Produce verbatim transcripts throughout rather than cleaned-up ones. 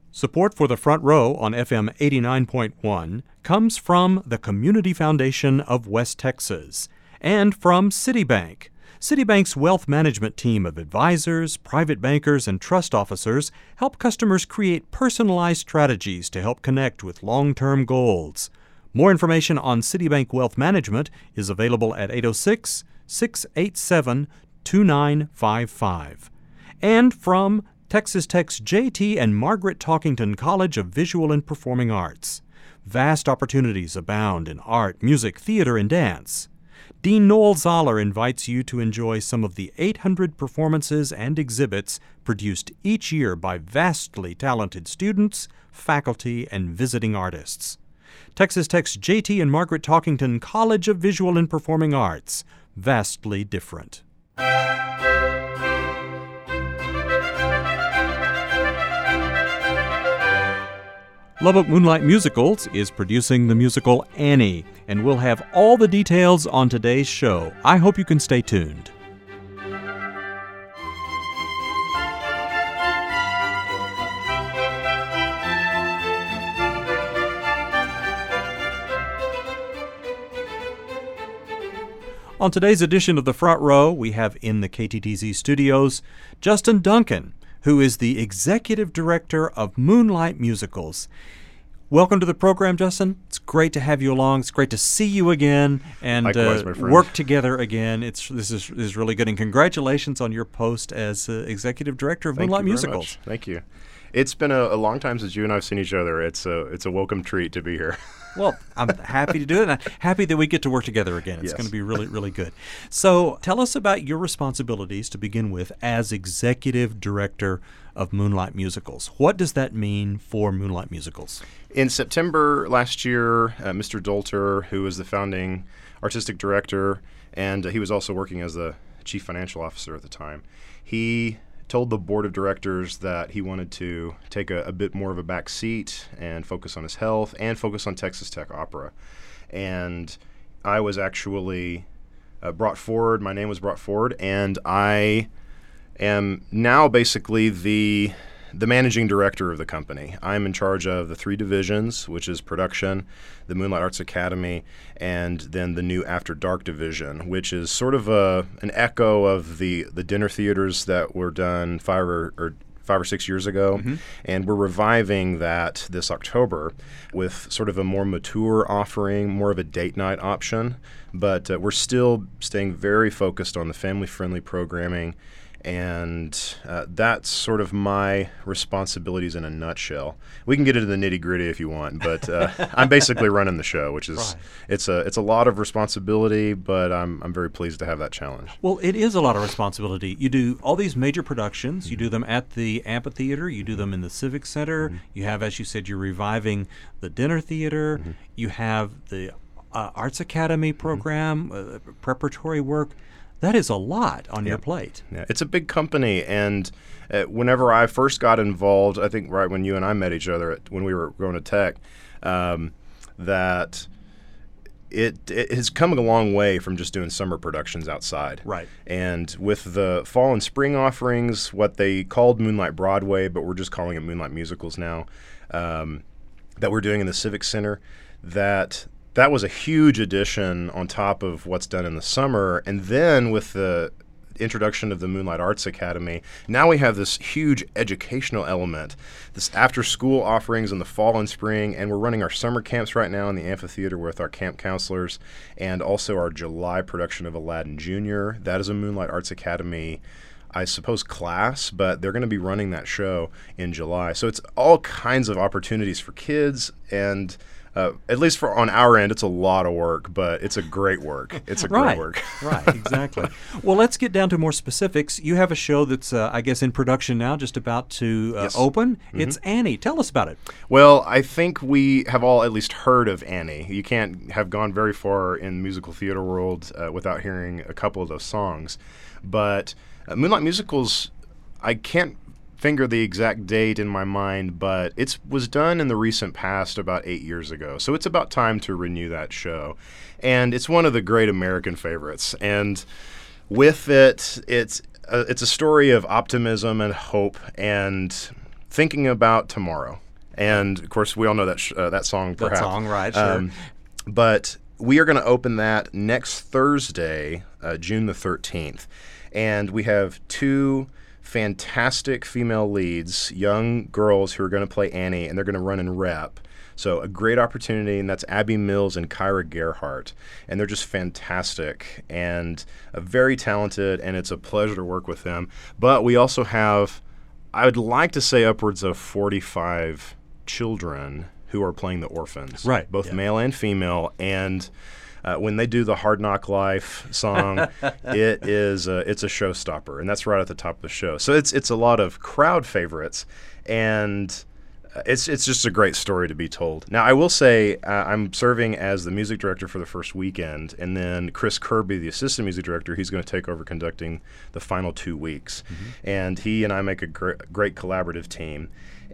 Support for the Front Row on F M eighty-nine point one comes from the Community Foundation of West Texas and from Citibank. Citibank's wealth management team of advisors, private bankers, and trust officers help customers create personalized strategies to help connect with long-term goals. More information on Citibank Wealth Management is available at eight oh six, six eight seven, two nine five five. And from Texas Tech's J T and Margaret Talkington College of Visual and Performing Arts. Vast opportunities abound in art, music, theater, and dance. Dean Noel Zoller invites you to enjoy some of the eight hundred performances and exhibits produced each year by vastly talented students, faculty, and visiting artists. Texas Tech's J T and Margaret Talkington College of Visual and Performing Arts. Vastly different. Lubbock Moonlight Musicals is producing the musical Annie, and we'll have all the details on today's show. I hope you can stay tuned. On today's edition of The Front Row, we have in the K T T Z studios Justin Duncan, who is the Executive Director of Moonlight Musicals. Welcome to the program, Justin. It's great to have you along. It's great to see you again and Likewise, uh, work together again. It's this is, is really good, and congratulations on your post as uh, Executive Director of Thank Moonlight you very Musicals. Much. Thank you. It's been a, a long time since you and I have seen each other. It's a it's a welcome treat to be here. Well, I'm happy to do it, and I'm happy that we get to work together again. It's Yes. going to be really, really good. So tell us about your responsibilities to begin with as Executive Director of Moonlight Musicals. What does that mean for Moonlight Musicals? In September last year, uh, Mister Dolter, who was the founding artistic director, and uh, he was also working as the chief financial officer at the time, he told the board of directors that he wanted to take a, a bit more of a back seat and focus on his health and focus on Texas Tech Opera. And I was actually uh, brought forward, my name was brought forward, and I am now basically the the managing director of the company. I'm in charge of the three divisions, which is production, the Moonlight Arts Academy, and then the new After Dark division, which is sort of a an echo of the, the dinner theaters that were done five or, or five or six years ago. Mm-hmm. And we're reviving that this October with sort of a more mature offering, more of a date night option. But uh, we're still staying very focused on the family-friendly programming. And uh, that's sort of my responsibilities in a nutshell. We can get into the nitty gritty if you want, but uh, I'm basically running the show, which is right. it's a it's a lot of responsibility, but I'm I'm very pleased to have that challenge. Well, it is a lot of responsibility. You do all these major productions. Mm-hmm. You do them at the amphitheater. You do them in the Civic Center. Mm-hmm. You have, as you said, you're reviving the dinner theater. Mm-hmm. You have the uh, Arts Academy program, mm-hmm. uh, preparatory work. That is a lot on yeah. your plate. Yeah, it's a big company, and uh, whenever I first got involved, I think right when you and I met each other at, when we were going to Tech, um, that it, it has come a long way from just doing summer productions outside. Right. And with the fall and spring offerings, what they called Moonlight Broadway, but we're just calling it Moonlight Musicals now, um, that we're doing in the Civic Center, that that was a huge addition on top of what's done in the summer. And then with the introduction of the Moonlight Arts Academy, now we have this huge educational element, this after-school offerings in the fall and spring, and we're running our summer camps right now in the amphitheater with our camp counselors, and also our July production of Aladdin Junior That is a Moonlight Arts Academy, I suppose, class, but they're going to be running that show in July. So it's all kinds of opportunities for kids, and Uh, at least for on our end, it's a lot of work, but it's a great work. It's a right, great work. Right, exactly. Well, let's get down to more specifics. You have a show that's, uh, I guess, in production now, just about to uh, yes. open. Mm-hmm. It's Annie. Tell us about it. Well, I think we have all at least heard of Annie. You can't have gone very far in the musical theater world uh, without hearing a couple of those songs. But uh, Moonlight Musicals, I can't finger the exact date in my mind, but it was done in the recent past about eight years ago. So it's about time to renew that show. And it's one of the great American favorites. And with it, it's a, it's a story of optimism and hope. And thinking about tomorrow. And, of course, we all know that sh- uh, that song, perhaps. That song, right, sure. Um, but we are going to open that next Thursday, uh, June the thirteenth. And we have two fantastic female leads, young girls who are going to play Annie, and they're going to run and rep. So a great opportunity, and that's Abby Mills and Kyra Gerhardt. And they're just fantastic and uh, very talented, and it's a pleasure to work with them. But we also have, I would like to say, upwards of forty-five children who are playing the orphans. Right. Both yeah. male and female. And uh, when they do the Hard Knock Life song, it is a, it's a showstopper, and that's right at the top of the show. So it's it's a lot of crowd favorites, and uh, it's it's just a great story to be told. Now, I will say uh, I'm serving as the music director for the first weekend, and then Chris Kirby, the assistant music director, he's going to take over conducting the final two weeks. Mm-hmm. And he and I make a gr- great collaborative team.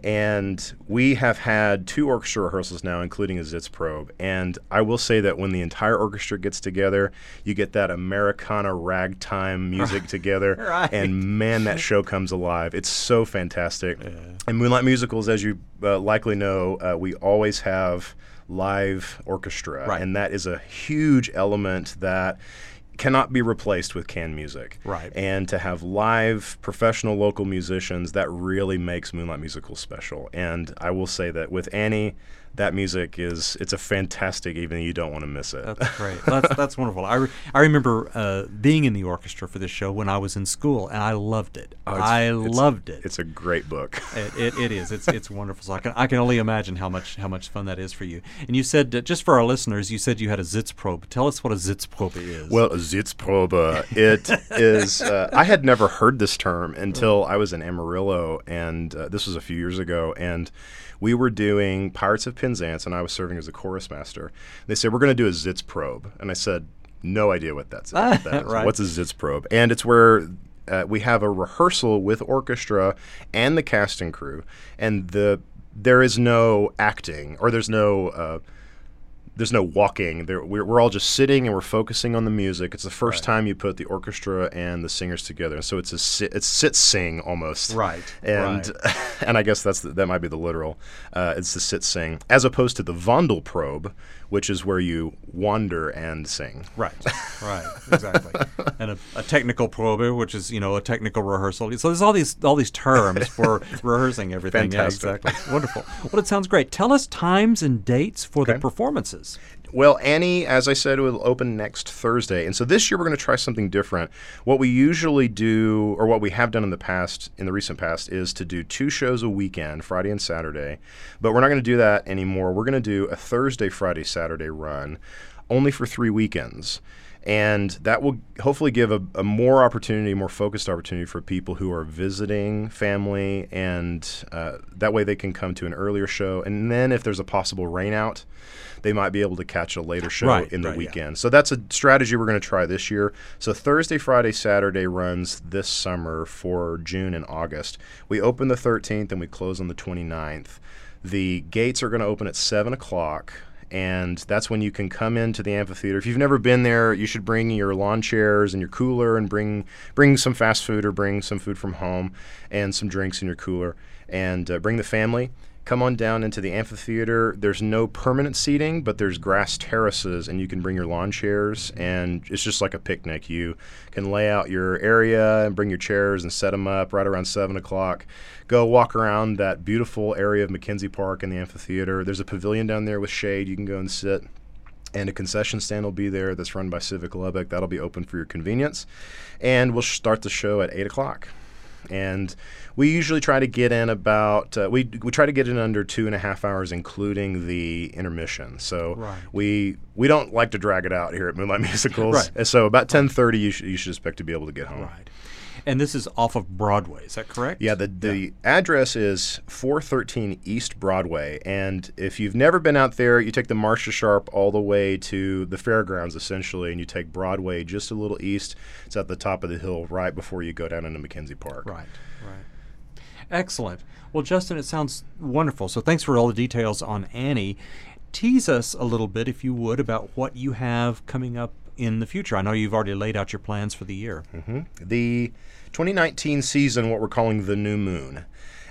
And we have had two orchestra rehearsals now, including a Sitzprobe. And I will say that when the entire orchestra gets together, you get that Americana ragtime music together. Right. And, man, that show comes alive. It's so fantastic. Yeah. And Moonlight Musicals, as you uh, likely know, uh, we always have live orchestra. Right. And that is a huge element that cannot be replaced with canned music. Right. And to have live professional local musicians, that really makes Moonlight Musicals special. And I will say that with Annie, that music is, it's a fantastic evening. You don't want to miss it. That's great. That's that's wonderful. I, re- I remember uh, being in the orchestra for this show when I was in school, and I loved it. Oh, it's, I it's, loved it. It's a great book. It, it, it is. It's it's wonderful. So I can I can only imagine how much how much fun that is for you. And you said, uh, just for our listeners, you said you had a Sitzprobe. Tell us what a Sitzprobe is. Well, a Sitzprobe, it is, uh, I had never heard this term until I was in Amarillo, and uh, this was a few years ago, and we were doing Pirates of Penzance, and I was serving as a chorus master. They said, we're going to do a Sitzprobe. And I said, no idea what that's, that is. Right. What's a Sitzprobe? And it's where uh, we have a rehearsal with orchestra and the cast and crew, and the there is no acting, or there's no uh, there's no walking. There, we're, we're all just sitting and we're focusing on the music. It's the first Right. time you put the orchestra and the singers together, so it's a sit, it's sit sing almost. Right. And right. and I guess that's the, that might be the literal. Uh, it's the sit sing, as opposed to the Wandelprobe, which is where you wander and sing. Right, right, exactly. And a, a technical probe, which is, you know, a technical rehearsal. So there's all these all these terms for rehearsing everything. Fantastic. Yeah, exactly. Wonderful. Well, it sounds great. Tell us times and dates for Okay. the performances. Well, Annie, as I said, will open next Thursday. And so this year we're going to try something different. What we usually do, or what we have done in the past, in the recent past, is to do two shows a weekend, Friday and Saturday. But we're not going to do that anymore. We're going to do a Thursday, Friday, Saturday run, only for three weekends. And that will hopefully give a, a more opportunity, more focused opportunity for people who are visiting family, and uh, that way they can come to an earlier show. And then if there's a possible rainout, they might be able to catch a later show Right, in the right, weekend. yeah. So that's a strategy we're going to try this year. So Thursday, Friday, Saturday runs this summer for June and August. We open the thirteenth and we close on the twenty-ninth. The gates are going to open at seven o'clock. And that's when you can come into the amphitheater. If you've never been there, you should bring your lawn chairs and your cooler, and bring bring some fast food, or bring some food from home and some drinks in your cooler, and uh, bring the family. Come on down into the amphitheater. There's no permanent seating, but there's grass terraces, and you can bring your lawn chairs, and it's just like a picnic. You can lay out your area and bring your chairs and set them up right around seven o'clock. Go walk around that beautiful area of McKenzie Park in the amphitheater. There's a pavilion down there with shade. You can go and sit. And a concession stand will be there that's run by Civic Lubbock. That'll be open for your convenience. And we'll start the show at eight o'clock. And we usually try to get in about, uh, we we try to get in under two and a half hours, including the intermission. So Right. we we don't like to drag it out here at Moonlight Musicals. Right. And so about ten thirty, you should, you should expect to be able to get home. Right. And this is off of Broadway, is that correct? Yeah, the, the address is four thirteen East Broadway. And if you've never been out there, you take the Marcia Sharp all the way to the fairgrounds, essentially, and you take Broadway just a little east. It's at the top of the hill right before you go down into McKenzie Park. Right, right. Excellent. Well, Justin, it sounds wonderful. So thanks for all the details on Annie. Tease us a little bit, if you would, about what you have coming up in the future. I know you've already laid out your plans for the year. Mm-hmm. The twenty nineteen season, what we're calling the New Moon.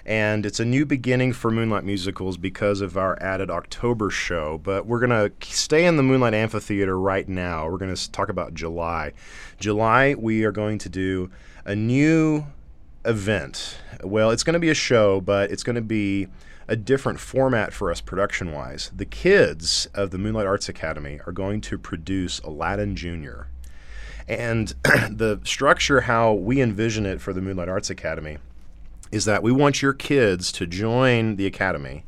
And it's a new beginning for Moonlight Musicals because of our added October show. But we're going to stay in the Moonlight Amphitheater right now. We're going to talk about July. July, we are going to do a new event. Well, it's going to be a show, but it's going to be a different format for us production-wise. The kids of the Moonlight Arts Academy are going to produce Aladdin Junior And the structure, how we envision it for the Moonlight Arts Academy, is that we want your kids to join the Academy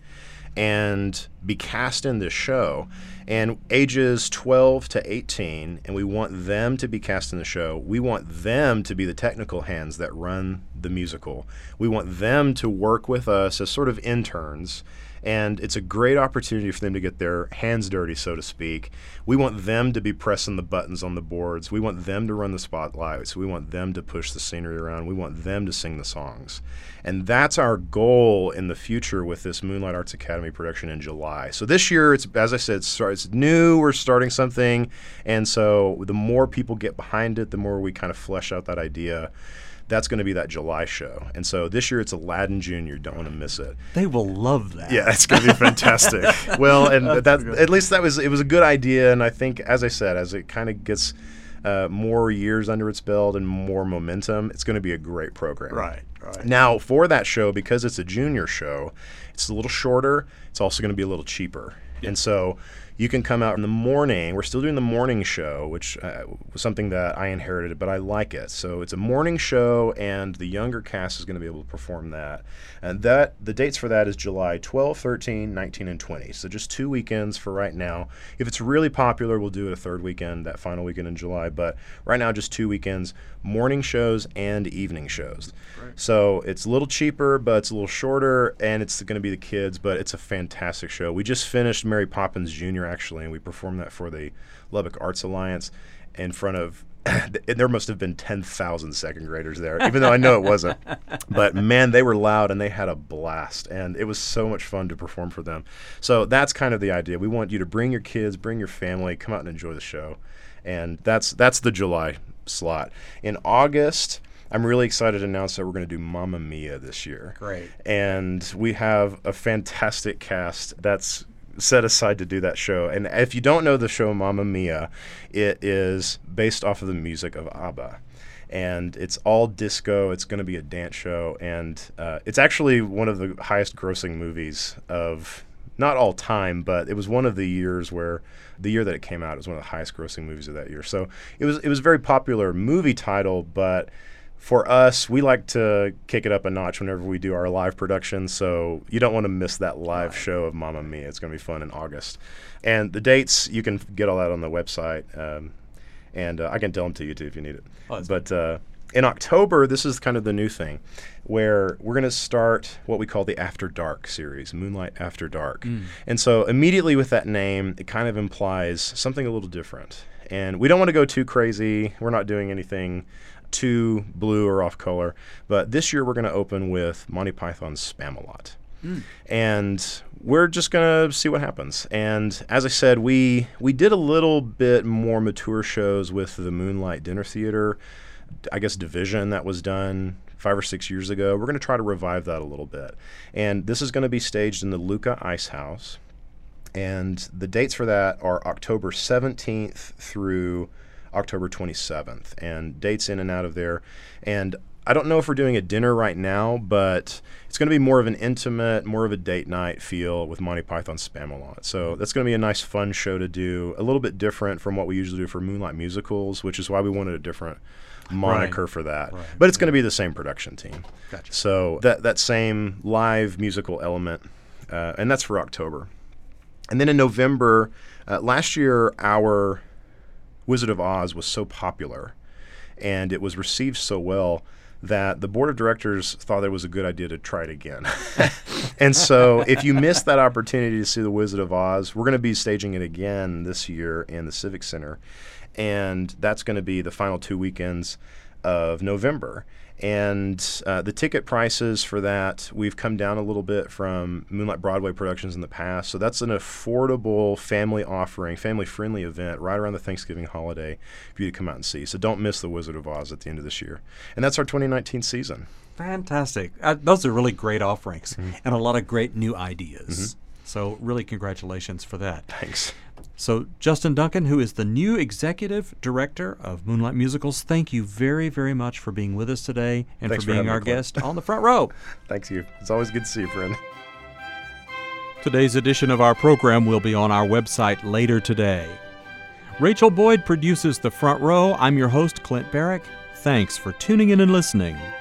and be cast in this show. And ages twelve to eighteen, and we want them to be cast in the show. We want them to be the technical hands that run the musical. We want them to work with us as sort of interns. And it's a great opportunity for them to get their hands dirty, so to speak. We want them to be pressing the buttons on the boards. We want them to run the spotlights. We want them to push the scenery around. We want them to sing the songs. And that's our goal in the future with this Moonlight Arts Academy production in July. So this year, it's as I said, it's, it's new. We're starting something. And so the more people get behind it, the more we kind of flesh out that idea. That's going to be that July show. And so this year it's Aladdin Junior Don't want to miss it. They will love that. Yeah, it's going to be fantastic. Well, and that at least that was it was a good idea. And I think, as I said, as it kind of gets uh, more years under its belt and more momentum, it's going to be a great program. Right, right. Now, for that show, because it's a junior show, it's a little shorter. It's also going to be a little cheaper. Yeah. And so you can come out in the morning. We're still doing the morning show, which uh, was something that I inherited, but I like it. So it's a morning show, and the younger cast is going to be able to perform that. And that the dates for that is July twelfth, thirteenth, nineteenth, and twentieth. So just two weekends for right now. If it's really popular, we'll do it a third weekend, that final weekend in July. But right now, just two weekends, morning shows and evening shows. Right. So it's a little cheaper, but it's a little shorter, and it's going to be the kids, but it's a fantastic show. We just finished Mary Poppins Junior, actually, and we performed that for the Lubbock Arts Alliance in front of and there must have been ten thousand second graders there, even though I know it wasn't. But, man, they were loud, and they had a blast, and it was so much fun to perform for them. So that's kind of the idea. We want you to bring your kids, bring your family, come out and enjoy the show. And that's that's the July slot. In August, I'm really excited to announce that we're going to do Mamma Mia this year. Great. And we have a fantastic cast that's set aside to do that show. And if you don't know the show Mamma Mia, it is based off of the music of ABBA. And it's all disco. It's going to be a dance show. And uh, it's actually one of the highest grossing movies of, not all time, but it was one of the years where, the year that it came out, it was one of the highest grossing movies of that year. So it was it was a very popular movie title, but for us, we like to kick it up a notch whenever we do our live production, so you don't want to miss that live show of Mamma Mia. It's going to be fun in August. And the dates, you can get all that on the website, um, and uh, I can tell them to you, too, if you need it. Oh, but uh, in October, this is kind of the new thing, where we're going to start what we call the After Dark series, Moonlight After Dark. Mm. And so immediately with that name, it kind of implies something a little different. And we don't want to go too crazy. We're not doing anything too blue or off color, but this year we're going to open with Monty Python's Spamalot. Mm. And we're just going to see what happens. And as I said, we we did a little bit more mature shows with the Moonlight Dinner Theater, I guess, division that was done five or six years ago. We're going to try to revive that a little bit. And this is going to be staged in the Luca Ice House. And the dates for that are October seventeenth through October twenty-seventh, and dates in and out of there. And I don't know if we're doing a dinner right now, but it's going to be more of an intimate, more of a date night feel with Monty Python's Spamalot. So that's going to be a nice, fun show to do, a little bit different from what we usually do for Moonlight Musicals, which is why we wanted a different moniker right. for that. Right. But it's going to be the same production team. Gotcha. So that, that same live musical element, uh, and that's for October. And then in November, uh, last year, our Wizard of Oz was so popular and it was received so well that the board of directors thought it was a good idea to try it again. And so if you missed that opportunity to see the Wizard of Oz, we're going to be staging it again this year in the Civic Center. And that's going to be the final two weekends of November. And uh, the ticket prices for that, we've come down a little bit from Moonlight Broadway productions in the past. So that's an affordable family offering, family-friendly event right around the Thanksgiving holiday for you to come out and see. So don't miss the Wizard of Oz at the end of this year. And that's our twenty nineteen season. Fantastic. Uh, those are really great offerings Mm-hmm. and a lot of great new ideas. So really congratulations for that. Thanks. So Justin Duncan, who is the new executive director of Moonlight Musicals, thank you very, very much for being with us today and Thanks for for being having our me, Clint. guest on the front row. Thanks you. It's always good to see you, friend. Today's edition of our program will be on our website later today. Rachel Boyd produces The Front Row. I'm your host, Clint Barrick. Thanks for tuning in and listening.